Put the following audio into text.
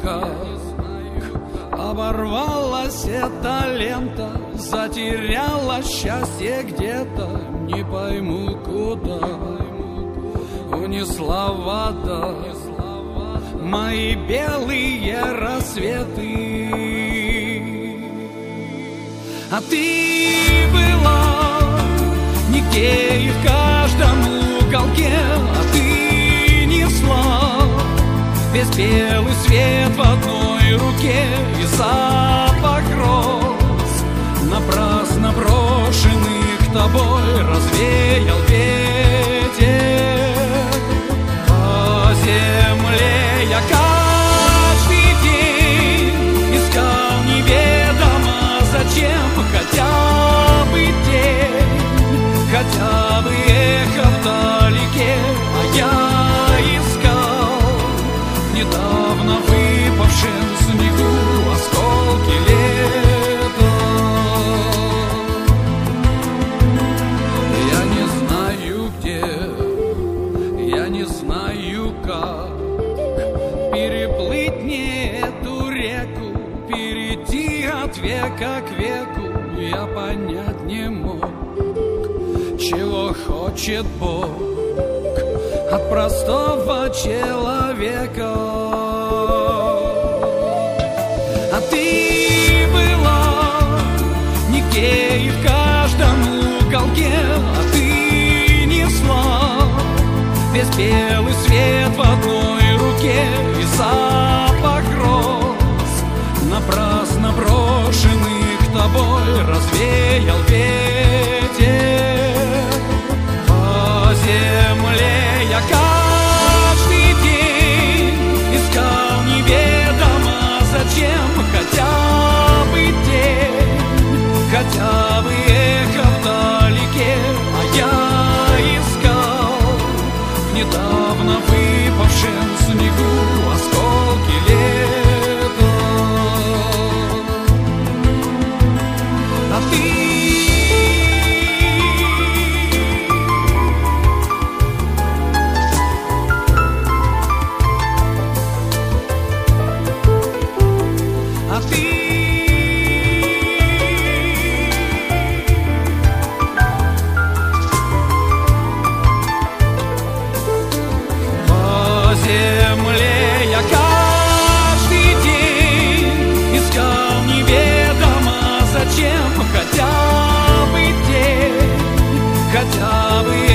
как оборвалась эта лента, затеряла счастье где-то, не пойму куда. Унесла вода мои белые рассветы. А ты была нигде и в каждом уголке, а ты несла весь белый свет в одной руке. И запах роз, напрасно брошенных тобой, развеял ветер. По земле я каждый день искал неведомо зачем, хотя бы день, хотя бы эхо вдалеке. А я искал недавно выпавшем снегу осколки лета. Я не знаю где, я не знаю как переплыть мне эту реку, перейти от века к веку. Я понять не мог, чего хочет Бог от простого человека. А ты была нигде и в каждом уголке, а ты несла весь белый свет в одной руке. И запах роз, напрасно брошенных тобой, развеял ветер. По земле я каждый день искал неведомо зачем, хотя бы день, хотя бы эхо вдалеке. А я искал в недавно выпавшем снегу осколки лета. А ты по земле я каждый день искал неведомо зачем, хотя бы день, хотя бы